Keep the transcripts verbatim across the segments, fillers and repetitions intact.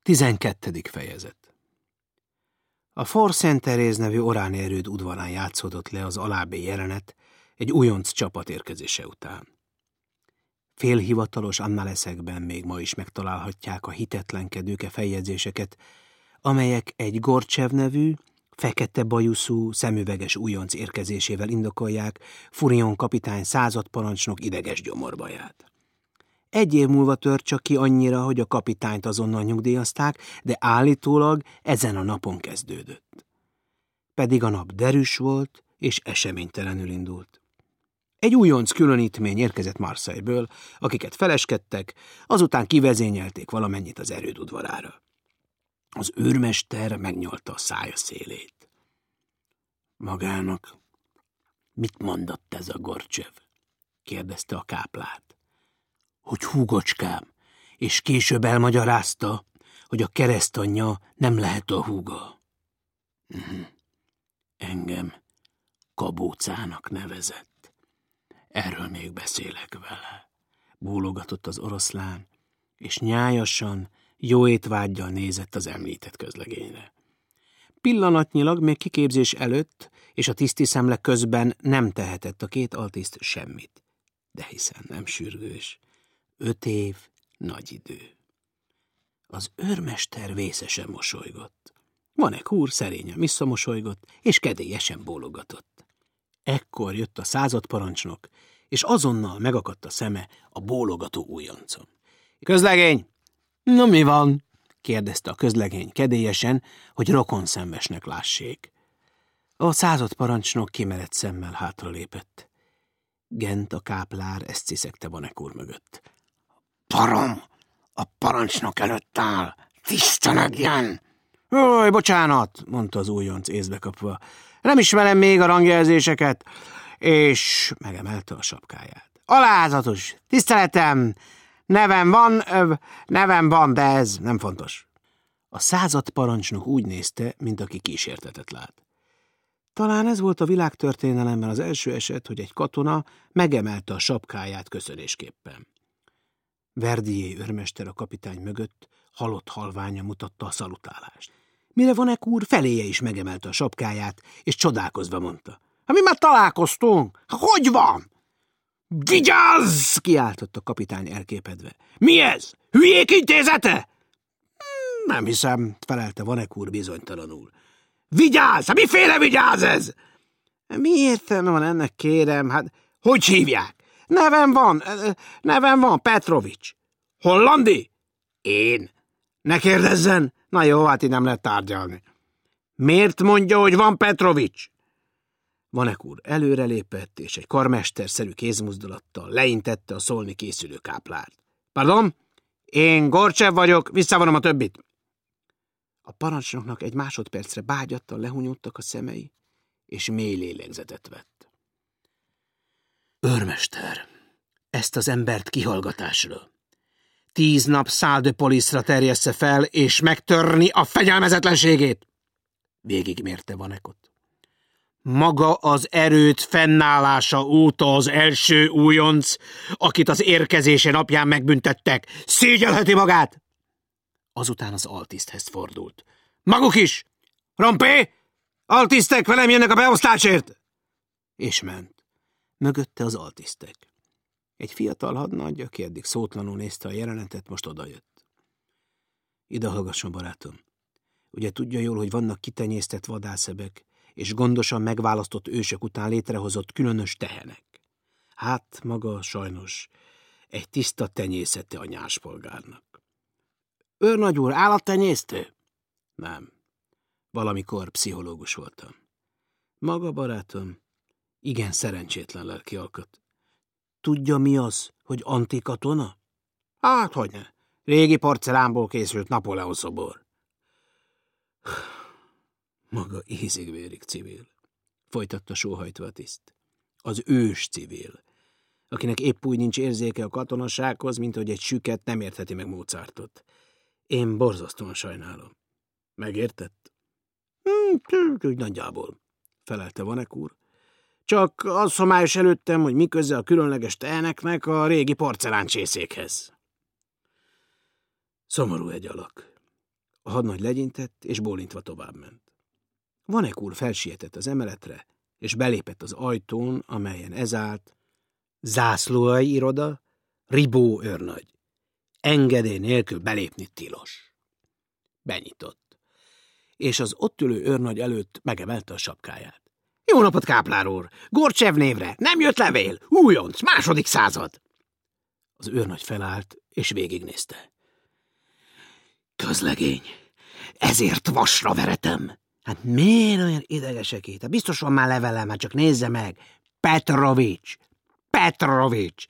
Tizenkettedik fejezet. A Fort Saint Therese nevű oráni erőd udvarán játszódott le az alábbi jelenet egy újonc csapat érkezése után. Félhivatalos annáleszekben még ma is megtalálhatják a hitetlenkedőke feljegyzéseket, amelyek egy Gorcsev nevű, fekete bajuszú, szemüveges újonc érkezésével indokolják Furion kapitány századparancsnok ideges gyomorbaját. Egy év múlva tört csak ki annyira, hogy a kapitányt azonnal nyugdíjazták, de állítólag ezen a napon kezdődött. Pedig a nap derűs volt, és eseménytelenül indult. Egy újonc különítmény érkezett Marseille-ből, akiket feleskedtek, azután kivezényelték valamennyit az erőd udvarára. Az őrmester megnyalta a szája szélét. Magának mit mondott ez a Gorcsev? Kérdezte a káplát. Hogy húgocskám, és később elmagyarázta, hogy a keresztanyja nem lehet a húga. Uh-huh. Engem kabócának nevezett. Erről még beszélek vele. Bólogatott az oroszlán, és nyájasan, jó étvággyal nézett az említett közlegényre. Pillanatnyilag még kiképzés előtt, és a tiszti szemle közben nem tehetett a két altiszt semmit. De hiszen nem sürgős. Öt év, nagy idő. Az őrmester vészesen mosolygott. Vanek úr szerényen visszamosolygott, és kedélyesen bólogatott. Ekkor jött a századparancsnok, és azonnal megakadt a szeme a bólogató újoncon. Közlegény! No, mi van? Kérdezte a közlegény kedélyesen, hogy rokonszenvesnek lássék. A századparancsnok kimerett szemmel hátralépett. Gent a káplár ezt ciszegte Vanek úr mögött. Parom! A parancsnok előtt áll! Tiszta legyen! Ó, bocsánat, mondta az újonc észbe kapva. Nem ismerem még a rangjelzéseket, és megemelte a sapkáját. Alázatos, tiszteletem, nevem van, ö, nevem van, de ez nem fontos. A századparancsnok úgy nézte, mint aki kísértetet lát. Talán ez volt a világtörténelemben az első eset, hogy egy katona megemelte a sapkáját köszönésképpen. Verdier őrmester a kapitány mögött halott halványa mutatta a szalutálást. Mire Vanek úr feléje is megemelte a sapkáját, és csodálkozva mondta. Hát mi már találkoztunk? Hogy van? Vigyázz! Kiáltott a kapitány elképedve. Mi ez? Hülyék intézete? Nem hiszem, felelte Vanek úr bizonytalanul. Vigyázz! Hát miféle vigyázz ez? Mi értelme van ennek, kérem? Hát hogy hívják? Nevem van, nevem van, Petrovics. Hollandi? Én. Ne kérdezzen. Na jó, hát így nem lehet tárgyalni. Miért mondja, hogy van Petrovics? Vanek úr előrelépett, és egy karmesterszerű kézmozdulattal leintette a szólni készülő káplárt. Pardon? Én Gorcsev vagyok, visszavonom a többit. A parancsnoknak egy másodpercre bágyattal lehunyódtak a szemei, és mély lélegzetet vett. Őrmester, ezt az embert kihallgatásra. Tíz nap Salle de Police-ra terjessze fel, és megtörni a fegyelmezetlenségét. Végigmérte Vanekot. Maga az erőd fennállása óta az első újonc, akit az érkezése napján megbüntettek, szégyelheti magát. Azután az altiszthez fordult. Maguk is! Rompé! Altisztek, velem jönnek a beosztásért! És ment. Mögötte az altisztek. Egy fiatal hadnagy, aki eddig szótlanul nézte a jelenetet, most odajött. Ide hallgasson, barátom. Ugye tudja jól, hogy vannak kitenyésztett vadászebek, és gondosan megválasztott ősök után létrehozott különös tehenek. Hát maga sajnos egy tiszta tenyészete a nyáspolgárnak. Őrnagy úr, állattenyésztő? Nem. Valamikor pszichológus voltam. Maga, barátom, igen szerencsétlen lelki alkat. Tudja, mi az, hogy antikatona? Hát, hogyne. Régi porcelánból készült Napóleon szobor. Maga ízig-vérig civil, folytatta sóhajtva a tiszt. Az ős civil, akinek épp úgy nincs érzéke a katonasághoz, mint hogy egy süket nem értheti meg Mozartot. Én borzasztóan sajnálom. Megértett? Hm, úgy nagyjából, felelte Vanek úr. Csak az homályos előttem, hogy mi köze a különleges teheneknek a régi porceláncsészékhez. Szomorú egy alak. A hadnagy legyintett, és bólintva továbbment. Vanek úr felsietett az emeletre, és belépett az ajtón, amelyen ez állt: zászlóai iroda, Ribó őrnagy. Engedély nélkül belépni tilos. Benyitott, és az ott ülő őrnagy előtt megemelte a sapkáját. Jó napot, káplár úr! Gorcsev névre! Nem jött levél! Újonc! Második század! Az őrnagy felállt, és végignézte. Közlegény! Ezért vasra veretem! Hát miért olyan idegesek itt? Biztos van már levelem, hát csak nézze meg! Petrovics! Petrovics!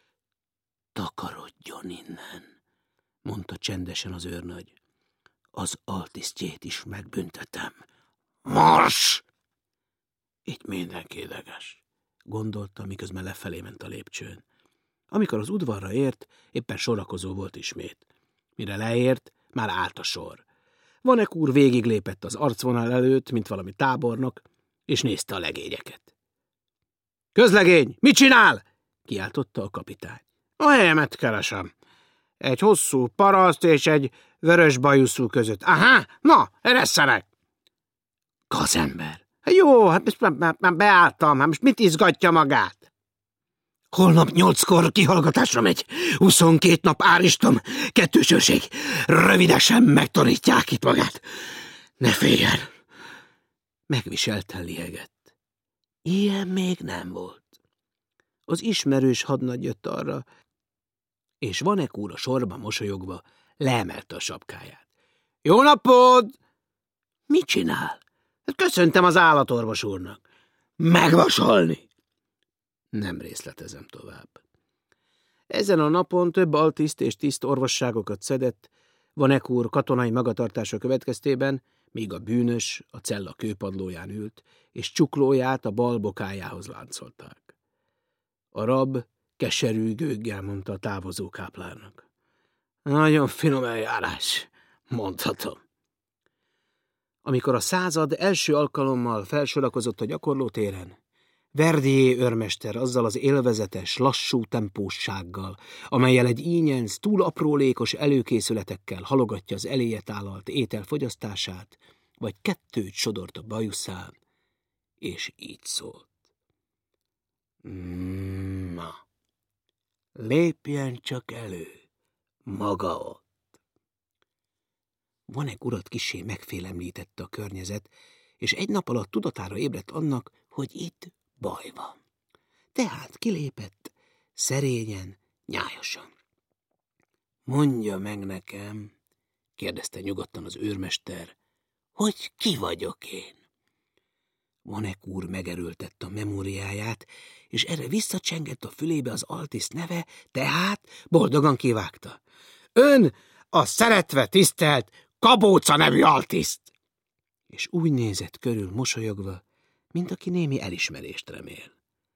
Takarodjon innen, mondta csendesen az őrnagy. Az altisztjét is megbüntetem. Mars! Itt mindenki ideges, gondolta, miközben lefelé ment a lépcsőn. Amikor az udvarra ért, éppen sorakozó volt ismét. Mire leért, már állt a sor. Vanek úr végiglépett az arcvonal előtt, mint valami tábornok, és nézte a legényeket. Közlegény, mit csinál? Kiáltotta a kapitány. A helyemet keresem. Egy hosszú paraszt és egy vörös bajuszú között. Aha, na, eresszenek! Gazember. Jó, hát most már, már, már beálltam, hát most mit izgatja magát? Holnap nyolckor kihallgatásra megy. Huszonkét nap áristom, kettős őrség. Rövidesen megtanítják itt magát. Ne féljen! Megviselten liegett. Ilyen még nem volt. Az ismerős hadnagy jött arra, és Vanek úr a sorban mosolyogva leemelte a sapkáját. Jó napot! Mit csinál? Hát köszöntem az állatorvos úrnak. Megvasalni! Nem részletezem tovább. Ezen a napon több altiszt és tiszt orvosságokat szedett, Vanek úr katonai magatartása következtében, míg a bűnös a cella kőpadlóján ült, és csuklóját a bal bokájához láncolták. A rab keserű gőggel mondta a távozó káplárnak. Nagyon finom eljárás, mondhatom. Amikor a század első alkalommal felsorakozott a gyakorlótéren, Verdier őrmester azzal az élvezetes, lassú tempóssággal, amellyel egy ínyenc túl aprólékos előkészületekkel halogatja az eléje tálalt étel fogyasztását, vagy kettőt sodort a bajuszán, és így szólt. Na, lépjen csak elő, maga ott. Vanek urat kissé megfélemlítette a környezet, és egy nap alatt tudatára ébredt annak, hogy itt baj van. Tehát kilépett, szerényen, nyájasan. Mondja meg nekem, kérdezte nyugodtan az őrmester, hogy ki vagyok én? Vanek úr megerőltette a memóriáját, és erre visszacsengett a fülébe az altiszt neve, tehát boldogan kivágta. Ön a szeretve tisztelt Kabóca nevű altiszt! És úgy nézett körül mosolyogva, mint aki némi elismerést remél.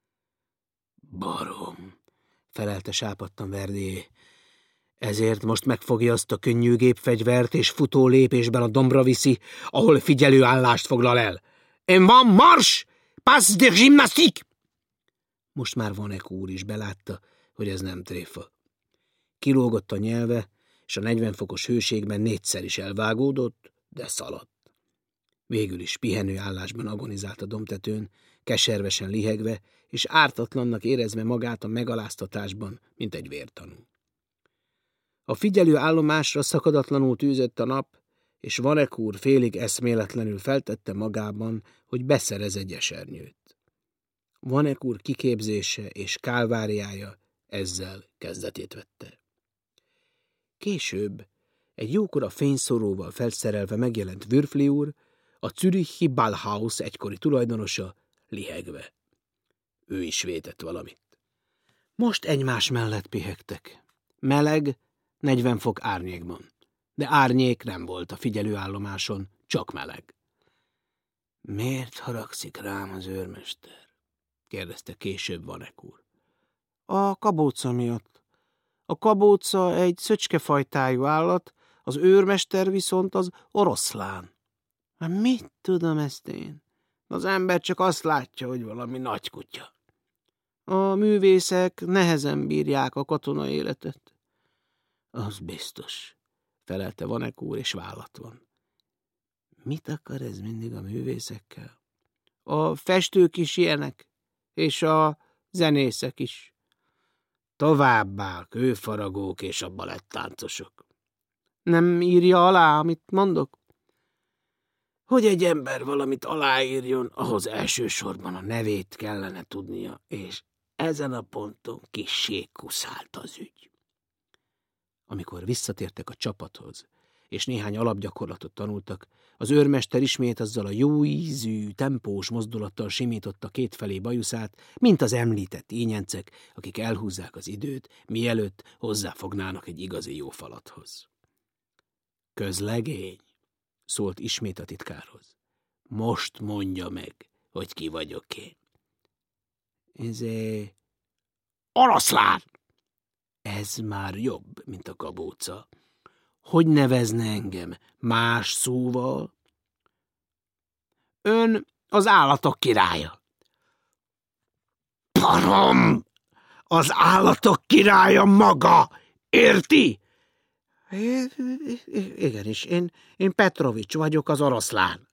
Barom, felelte sápadtan Verdier. Ezért most megfogja azt a könnyű gépfegyvert, és futó lépésben a dombra viszi, ahol figyelő állást foglal el. En van mars! Pass de gymnastique! Most már Vanek úr is belátta, hogy ez nem tréfa. Kilógott a nyelve, és a negyven fokos hőségben négyszer is elvágódott, de szaladt. Végül is pihenő állásban agonizált a dombtetőn, keservesen lihegve, és ártatlannak érezve magát a megaláztatásban, mint egy vértanú. A figyelő állomásra szakadatlanul tűzött a nap, és Vanek úr félig eszméletlenül feltette magában, hogy beszerez egy esernyőt. Vanek úr kiképzése és kálváriája ezzel kezdetét vette. Később egy jókora fényszoróval felszerelve megjelent Würfli úr, a zürichi Ballhaus egykori tulajdonosa, lihegve. Ő is vétett valamit. Most egymás mellett pihegtek. Meleg, negyven fok árnyékban. De árnyék nem volt a figyelőállomáson, csak meleg. Miért haragszik rám az őrmester? kérdezte később Vanek úr. A kabóca miatt. A kabóca egy szöcskefajtájú állat, az őrmester viszont az oroszlán. Hát mit tudom ezt én? Az ember csak azt látja, hogy valami nagy kutya. A művészek nehezen bírják a katona életet. Az biztos, felelte Vanek úr, és vállat van. Mit akar ez mindig a művészekkel? A festők is ilyenek, és a zenészek is. Továbbá a kőfaragók és a balettáncosok. Nem írja alá, amit mondok? Hogy egy ember valamit aláírjon, ahhoz elsősorban a nevét kellene tudnia, és ezen a ponton kissé kuszált az ügy. Amikor visszatértek a csapathoz, és néhány alapgyakorlatot tanultak, az őrmester ismét azzal a jó ízű, tempós mozdulattal simította kétfelé bajuszát, mint az említett ínyencek, akik elhúzzák az időt, mielőtt hozzáfognának egy igazi jó falathoz. Közlegény, szólt ismét a titkárhoz. Most mondja meg, hogy ki vagyok én. Ezé... Oroszlán! Ez már jobb, mint a kabóca. Hogy nevezne engem más szóval? Ön az állatok királya. Parom! Az állatok királya maga! Érti? Igenis, én, én Petrovics vagyok, az oroszlán.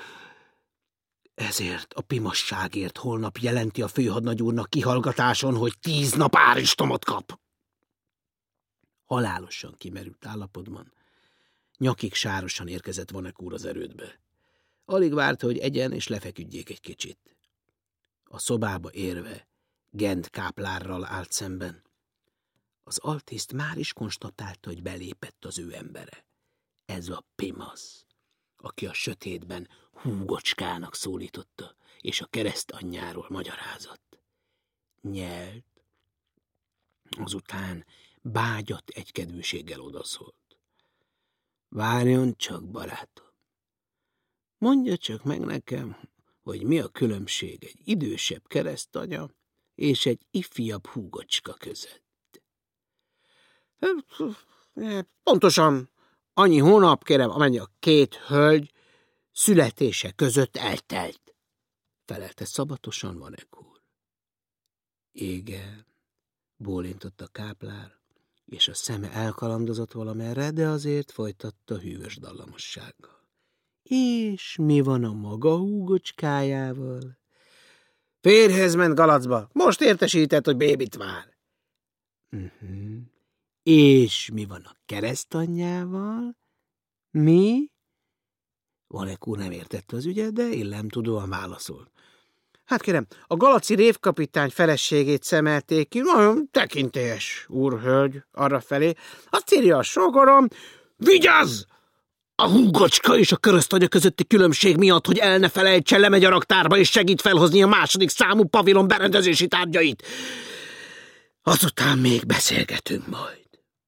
Ezért a pimasságért holnap jelenti a főhadnagy úrnak kihallgatáson, hogy tíz nap áristomot kap. Halálosan kimerült állapotban, nyakig sárosan érkezett Vanek úr az erődbe. Alig várta, hogy egyen és lefeküdjék egy kicsit. A szobába érve Gent káplárral állt szemben. Az altiszt már is konstatálta, hogy belépett az ő embere. Ez a pimasz, aki a sötétben húgocskának szólította, és a keresztanyjáról magyarázott. Nyelt, azután bágyat egykedvűséggel odaszólt. Várjon csak, barátom! Mondja csak meg nekem, hogy mi a különbség egy idősebb keresztanya és egy ifjabb húgocska között. Pontosan annyi hónap, kérem, amennyi a két hölgy születése között eltelt, felelte szabatosan Vanek úr. Igen, bólintott a káplár, és a szeme elkalandozott valamerre, de azért folytatta hűvös dallamossággal. És mi van a maga húgocskájával? Férjhez ment Galacba, most értesített, hogy bébit vár. Uh-huh. És mi van a keresztanyjával? Mi? Vanek úr nem értette az ügyet, de illemtudóan válaszolt. Hát kérem, a galaci révkapitány feleségét szemelték ki, nagyon tekintélyes úrhölgy arrafelé. Azt írja a sógorom, vigyázz! A húgocska és a keresztanya közötti különbség miatt, hogy el ne felejtse, lemegy a raktárba és segít felhozni a második számú pavilon berendezési tárgyait. Azután még beszélgetünk majd.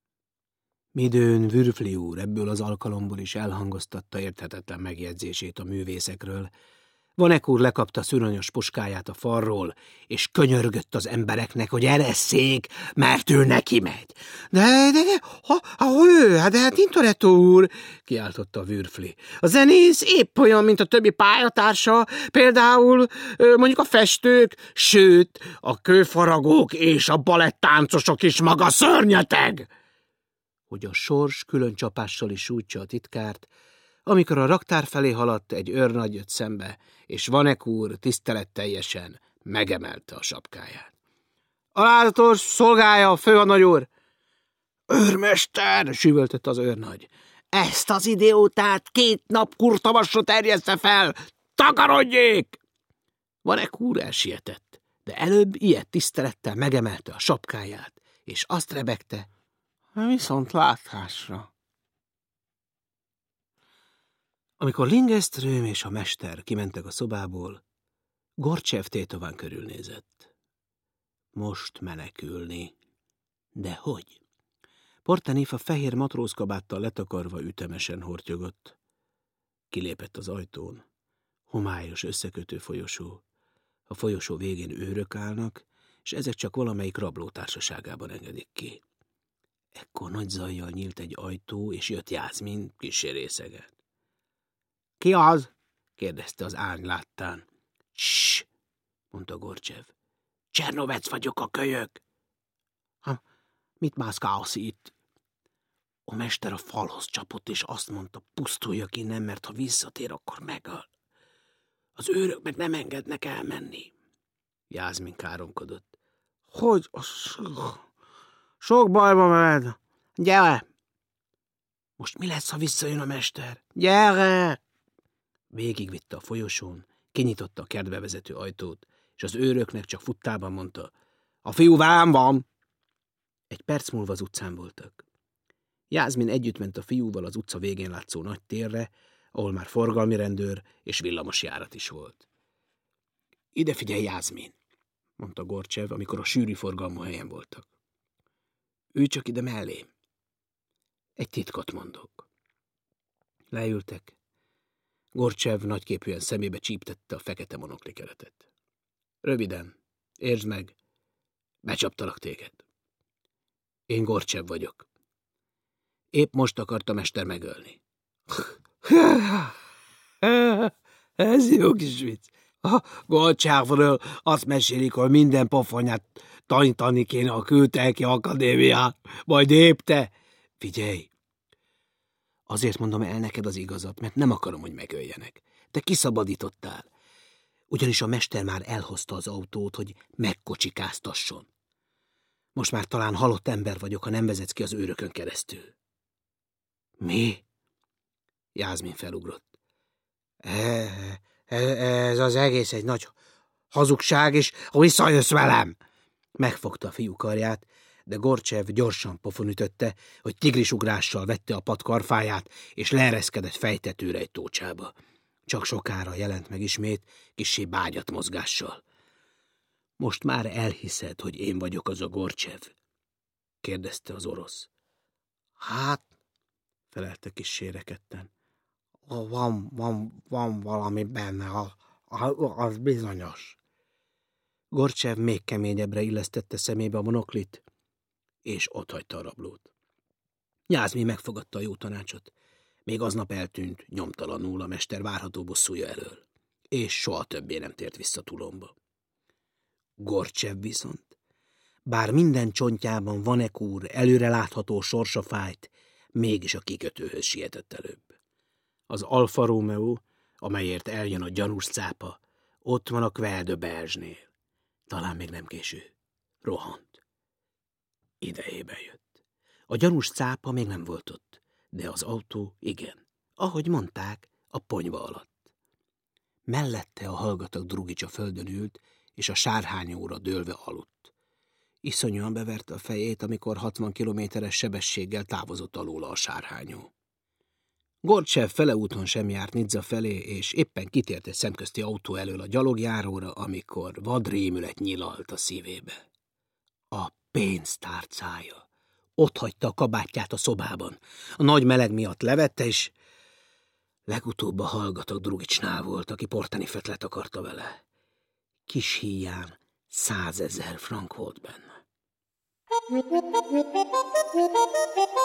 Midőn Würfli úr ebből az alkalomból is elhangoztatta érthetetlen megjegyzését a művészekről. Vanek úr lekapta szüranyos puskáját a falról, és könyörgött az embereknek, hogy eresszék, mert ő neki megy. De, de, de, ha, ha ő, hát de hát Tintoretto úr, kiáltotta Würfli. A zenész épp olyan, mint a többi pályatársa, például mondjuk a festők, sőt, a kőfaragók és a balettáncosok is maga szörnyeteg. Hogy a sors külön csapással is sújtsa a titkárt, amikor a raktár felé haladt, egy őrnagy jött szembe, és Vanek úr tiszteletteljesen megemelte a sapkáját. Alázatos szolgája, főhadnagy úr! Őrmester, süvöltött az őrnagy. Ezt az idiótát két nap kurtavasra terjeszte fel! Takarodjék! Vanek úr elsietett, de előbb ilyet tisztelettel megemelte a sapkáját, és azt rebegte, viszont látásra. Amikor Lingström és a mester kimentek a szobából, Gorcsev tétován körülnézett. Most menekülni. De hogy? Portanif a fehér matrózkabáttal letakarva ütemesen hortyogott. Kilépett az ajtón. Homályos összekötő folyosó. A folyosó végén őrök állnak, és ezek csak valamelyik rabló társaságában engedik ki. Ekkor nagy zajjal nyílt egy ajtó, és jött Jászmin kissé részegen. Ki az? kérdezte az ágy láttán. Ssss, mondta Gorcsev. Csernovec vagyok, a kölyök. Ha, mit mászkálsz itt? A mester a falhoz csapott, és azt mondta, pusztuljak innen, mert ha visszatér, akkor megöl. Az őrök meg nem engednek elmenni. Jászmin káromkodott. Hogy? Sok bajba mered. Gyere! Most mi lesz, ha visszajön a mester? Gyere! Végigvitte a folyosón, kinyitotta a kertbe vezető ajtót, és az őröknek csak futtában mondta, a fiú velem van! Egy perc múlva az utcán voltak. Jászmin együtt ment a fiúval az utca végén látszó nagy térre, ahol már forgalmi rendőr és villamos járat is volt. Ide figyelj, Jászmin, mondta Gorcsev, amikor a sűrű forgalmú helyen voltak. Ülj csak ide mellém. Egy titkot mondok. Leültek. Gorcsev nagyképűen szemébe csíptette a fekete monokli keretet. Röviden, értsd meg, becsaptalak téged. Én Gorcsev vagyok. Épp most akarta mester megölni. Ez jó kis vicc. A Gorcsevről azt mesélik, hogy minden pofonyát tanítani kéne a Kültelki Akadémián, majd épp te. Figyelj! Azért mondom el neked az igazat, mert nem akarom, hogy megöljenek. Te kiszabadítottál. Ugyanis a mester már elhozta az autót, hogy megkocsikáztasson. Most már talán halott ember vagyok, ha nem vezetsz ki az őrökön keresztül. Mi? Jászmin felugrott. E, ez az egész egy nagy hazugság, és visszajössz velem! Megfogta a fiú karját, de Gorcsev gyorsan pofon ütötte, hogy tigrisugrással vette a pad karfáját, és leereszkedett fejtetőre egy tócsába. Csak sokára jelent meg ismét, kissé bágyat mozgással. Most már elhiszed, hogy én vagyok az a Gorcsev? kérdezte az orosz. Hát, felelte kissé rekedten. Van, van, van valami benne, az bizonyos. Gorcsev még keményebbre illesztette szemébe a monoklit, és otthagyta a rablót. Jászmin megfogadta a jó tanácsot. Még aznap eltűnt nyomtalanul a mester várható bosszúja elől, és soha többé nem tért vissza Toulonba. Gorcsev viszont, bár minden csontjában Vanek úr előre látható sorsa fájt, mégis a kikötőhöz sietett előbb. Az Alfa Romeo, amelyért eljön a gyanús cápa, ott van a Quai de Belge-nél. Talán még nem késő. Rohant. Idejében jött. A gyanús cápa még nem volt ott, de az autó igen. Ahogy mondták, a ponyva alatt. Mellette a hallgatag Drugics a földön ült, és a sárhányóra dőlve aludt. Iszonyúan beverte a fejét, amikor hatvan kilométeres sebességgel távozott alóla a sárhányó. Gorcsev feleúton sem járt Nizza felé, és éppen kitért egy szemközti autó elől a gyalogjáróra, amikor vadrémület nyilalt a szívébe. A pénztárcája. Ott hagyta a kabátját a szobában. A nagy meleg miatt levette, és legutóbb a hallgatag Drugicsnál volt, aki portani fetlet akarta vele. Kis híján százezer frank volt benne.